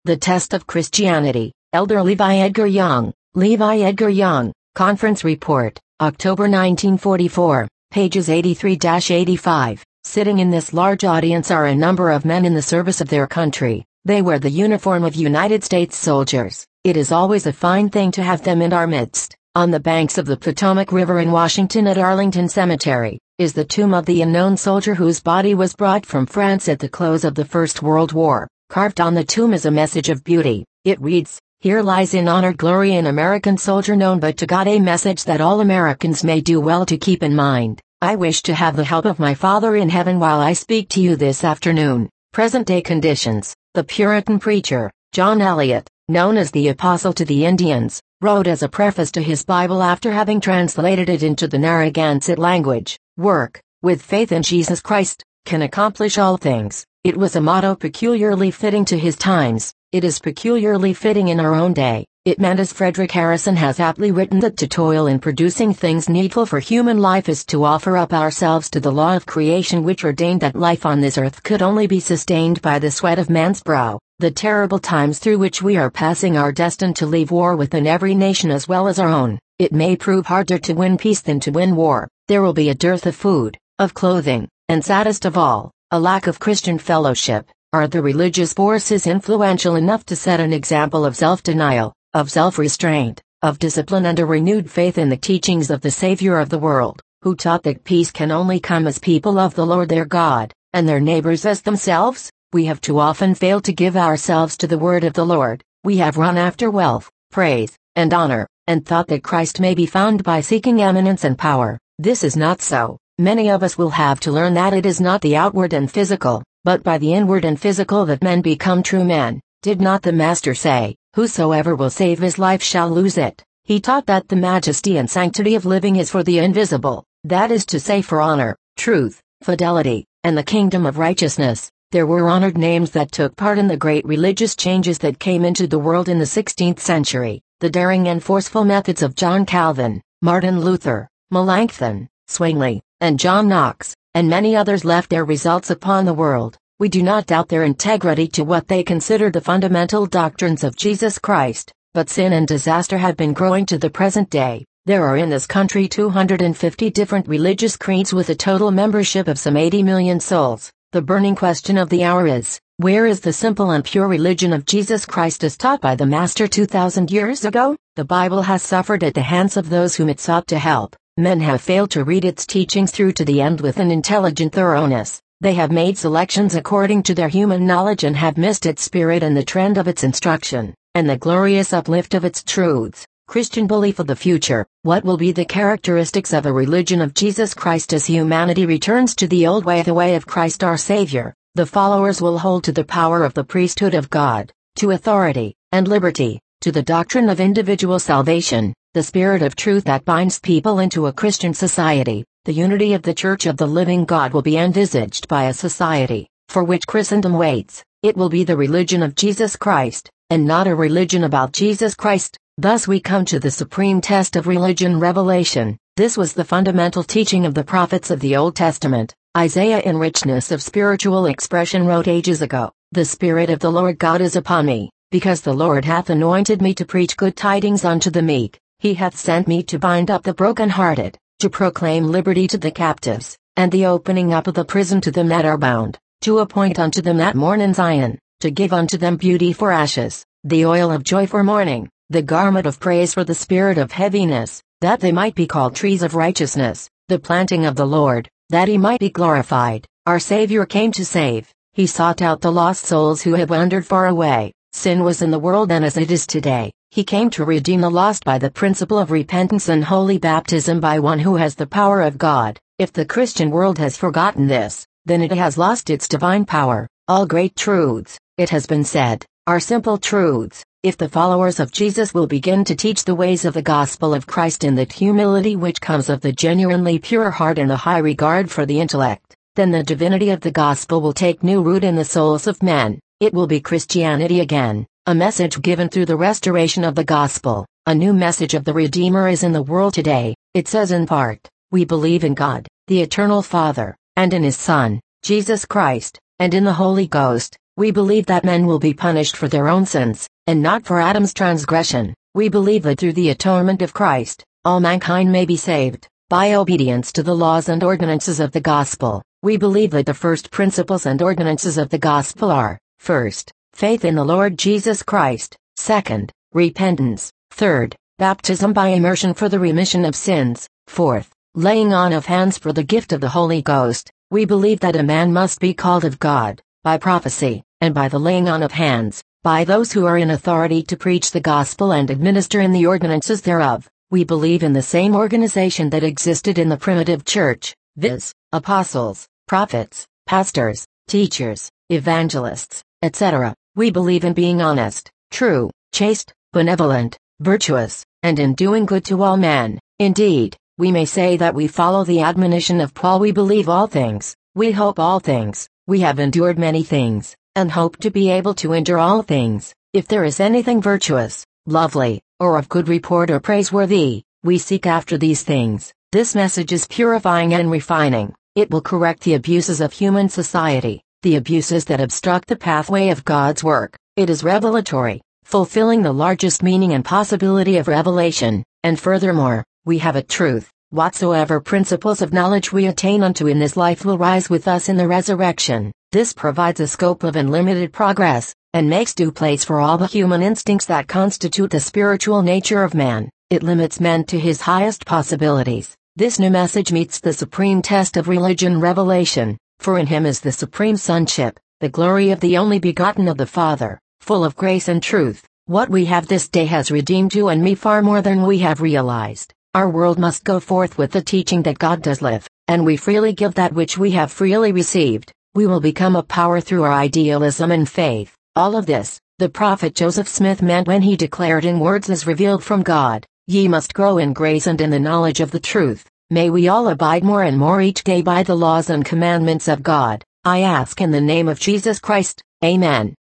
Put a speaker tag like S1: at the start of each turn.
S1: The Test of Christianity, Elder Levi Edgar Young, Levi Edgar Young, Conference Report, October 1944, pages 83-85. Sitting in this large audience are a number of men in the service of their country. They wear the uniform of United States soldiers. It is always a fine thing to have them in our midst. On the banks of the Potomac River in Washington at Arlington Cemetery, is the tomb of the unknown soldier whose body was brought from France at the close of the First World War. Carved on the tomb is a message of beauty. It reads, "Here lies in honored glory an American soldier known but to God, a message that all Americans may do well to keep in mind. I wish to have the help of my Father in heaven while I speak to you this afternoon." Present-day conditions. The Puritan preacher, John Eliot, known as the Apostle to the Indians, wrote as a preface to his Bible after having translated it into the Narragansett language, "Work, with faith in Jesus Christ, can accomplish all things." It was a motto peculiarly fitting to his times. It is peculiarly fitting in our own day. It meant, as Frederick Harrison has aptly written, that to toil in producing things needful for human life is to offer up ourselves to the law of creation, which ordained that life on this earth could only be sustained by the sweat of man's brow. The terrible times through which we are passing are destined to leave war within every nation as well as our own. It may prove harder to win peace than to win war. There will be a dearth of food, of clothing, and saddest of all, a lack of Christian fellowship. Are the religious forces influential enough to set an example of self-denial, of self-restraint, of discipline, and a renewed faith in the teachings of the Savior of the world, who taught that peace can only come as people love the Lord their God, and their neighbors as themselves? We have too often failed to give ourselves to the word of the Lord. We have run after wealth, praise, and honor, and thought that Christ may be found by seeking eminence and power. This is not so. Many of us will have to learn that it is not the outward and physical, but by the inward and physical that men become true men. Did not the Master say, "Whosoever will save his life shall lose it"? He taught that the majesty and sanctity of living is for the invisible, that is to say, for honor, truth, fidelity, and the kingdom of righteousness. There were honored names that took part in the great religious changes that came into the world in the 16th century. The daring and forceful methods of John Calvin, Martin Luther, Melanchthon, Zwingli, and John Knox, and many others left their results upon the world. We do not doubt their integrity to what they considered the fundamental doctrines of Jesus Christ, but sin and disaster have been growing to the present day. There are in this country 250 different religious creeds with a total membership of some 80 million souls. The burning question of the hour is, where is the simple and pure religion of Jesus Christ as taught by the Master 2,000 years ago? The Bible has suffered at the hands of those whom it sought to help. Men have failed to read its teachings through to the end with an intelligent thoroughness. They have made selections according to their human knowledge and have missed its spirit and the trend of its instruction, and the glorious uplift of its truths. Christian belief of the future. What will be the characteristics of a religion of Jesus Christ as humanity returns to the old way, the way of Christ our Savior? The followers will hold to the power of the priesthood of God, to authority and liberty, to the doctrine of individual salvation, the spirit of truth that binds people into a Christian society. The unity of the Church of the living God will be envisaged by a society, for which Christendom waits. It will be the religion of Jesus Christ, and not a religion about Jesus Christ. Thus we come to the supreme test of religion, revelation. This was the fundamental teaching of the prophets of the Old Testament. Isaiah, in richness of spiritual expression, wrote ages ago, "The Spirit of the Lord God is upon me, because the Lord hath anointed me to preach good tidings unto the meek. He hath sent me to bind up the brokenhearted, to proclaim liberty to the captives, and the opening up of the prison to them that are bound, to appoint unto them that mourn in Zion, to give unto them beauty for ashes, the oil of joy for mourning, the garment of praise for the spirit of heaviness, that they might be called trees of righteousness, the planting of the Lord, that he might be glorified." Our Savior came to save. He sought out the lost souls who had wandered far away. Sin was in the world then as it is today. He came to redeem the lost by the principle of repentance and holy baptism by one who has the power of God. If the Christian world has forgotten this, then it has lost its divine power. All great truths, it has been said, are simple truths. If the followers of Jesus will begin to teach the ways of the gospel of Christ in that humility which comes of the genuinely pure heart and the high regard for the intellect, then the divinity of the gospel will take new root in the souls of men. It will be Christianity again, a message given through the restoration of the gospel. A new message of the Redeemer is in the world today. It says in part, "We believe in God, the eternal Father, and in His Son, Jesus Christ, and in the Holy Ghost, We believe that men will be punished for their own sins, and not for Adam's transgression. We believe that through the atonement of Christ, all mankind may be saved, by obedience to the laws and ordinances of the gospel. We believe that the first principles and ordinances of the gospel are, first, faith in the Lord Jesus Christ, second, repentance, third, baptism by immersion for the remission of sins, fourth, laying on of hands for the gift of the Holy Ghost. We believe that a man must be called of God, by prophecy, and by the laying on of hands, by those who are in authority to preach the gospel and administer in the ordinances thereof. We believe in the same organization that existed in the primitive church, viz., apostles, prophets, pastors, teachers, evangelists, etc. We believe in being honest, true, chaste, benevolent, virtuous, and in doing good to all men. Indeed, we may say that we follow the admonition of Paul. We believe all things, we hope all things, we have endured many things, and hope to be able to endure all things. If there is anything virtuous, lovely, or of good report or praiseworthy, we seek after these things. This message is purifying and refining. It will correct the abuses of human society, the abuses that obstruct the pathway of God's work. It is revelatory, fulfilling the largest meaning and possibility of revelation, and furthermore, we have a truth. Whatsoever principles of knowledge we attain unto in this life will rise with us in the resurrection. This provides a scope of unlimited progress, and makes due place for all the human instincts that constitute the spiritual nature of man. It limits men to his highest possibilities. This new message meets the supreme test of religion revelation, for in him is the supreme sonship, the glory of the only begotten of the Father, full of grace and truth. What we have this day has redeemed you and me far more than we have realized. Our world must go forth with the teaching that God does live, and we freely give that which we have freely received. We will become a power through our idealism and faith. All of this, the prophet Joseph Smith meant when he declared in words as revealed from God, "Ye must grow in grace and in the knowledge of the truth." May we all abide more and more each day by the laws and commandments of God. I ask in the name of Jesus Christ. Amen.